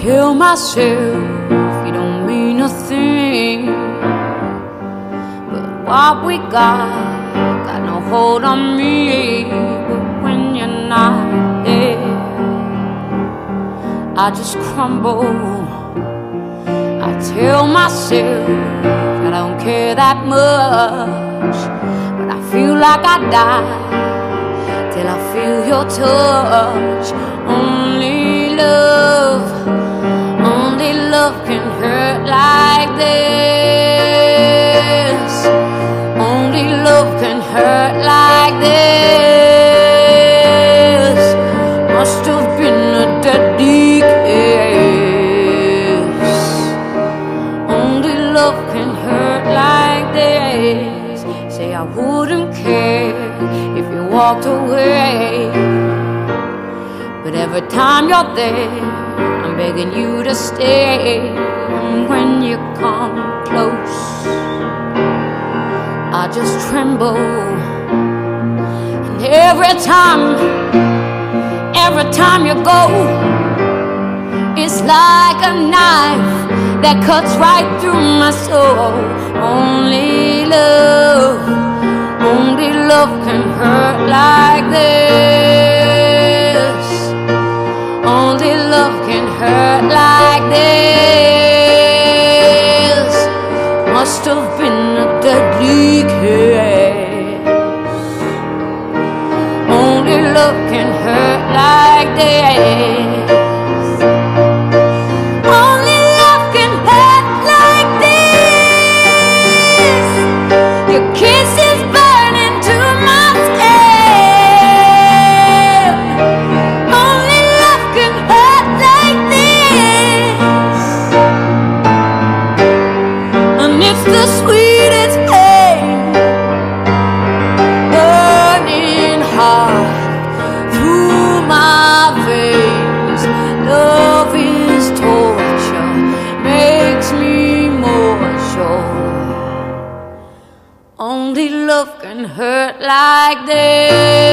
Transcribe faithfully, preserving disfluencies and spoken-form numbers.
tell myself you don't mean a thing, but what we got got no hold on me. But when you're not there, I just crumble. I tell myself I don't care that much, but I feel like I die till I feel your touch. Only love, only love can hurt like this. Only love can hurt like this. Must have been a deadly kiss. Only love can hurt like this. Say I wouldn't care if you walked away, but every time you're there, I'm begging you to stay. And when you come close, I just tremble. And every time, every time you go, it's like a knife that cuts right through my soul. Only love, only love can hurt like this. Only love can hurt like this. Must have been a deadly kiss. Only love can hurt like this. Only love can hurt like this. Your kiss is burning to my skin. Only love can hurt like this. And it's the sweetest pain, burning hard through my veins. Love is torture, makes me more sure. Only love can hurt like this.